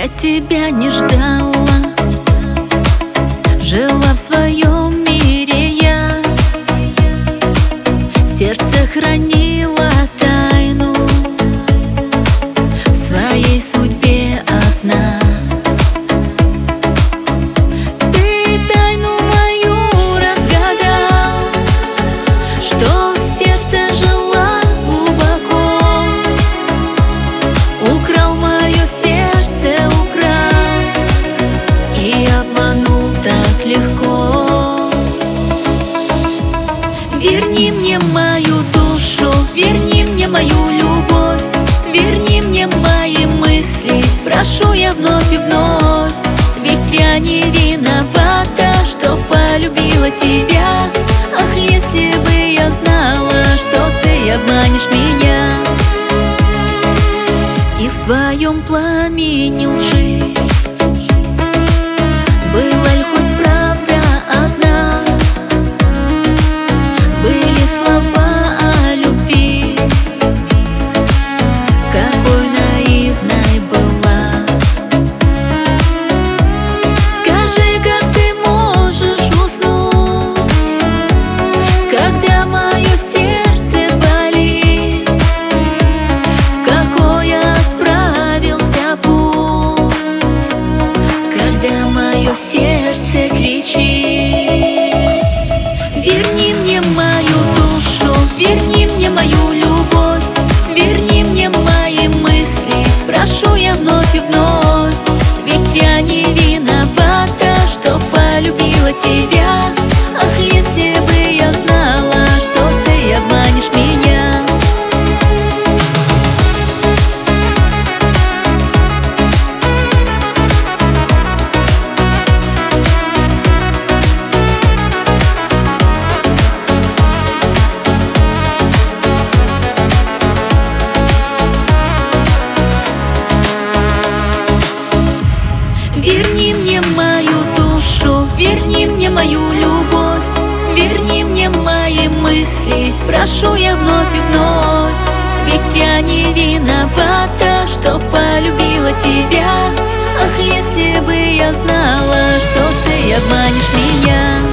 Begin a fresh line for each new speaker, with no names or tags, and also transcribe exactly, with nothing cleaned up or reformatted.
Я тебя не ждала, жила в своем мире я, сердце хранила тайну в своей судьбе одна. Ты тайну мою разгадал, что в сердце жила глубоко, украл мое сердце, украл и обманул так легко. Верни мне мою душу, верни мне мою любовь, верни мне мои мысли, прошу я вновь и вновь. Ведь я не виновата, что полюбила тебя. Ах, если бы я знала, что ты обманешь меня, и в твоем пламени лжи была ли хоть правда одна? Были слова о любви, какой наивной была. Скажи, как ты можешь уснуть, когда мое сердце болит? В какой отправился путь, когда мое сердце кричит? Верни мне мою душу, верни мне мою любовь, верни мне мои мысли, прошу я вновь и вновь. Ведь я не виновата, что полюбила тебя. Ах, если бы я знала, что ты обманешь меня. Верни мне мою душу, верни мне мою любовь, верни мне мои мысли, прошу я вновь и вновь. Ведь я не виновата, что полюбила тебя. Ах, если бы я знала, что ты обманешь меня.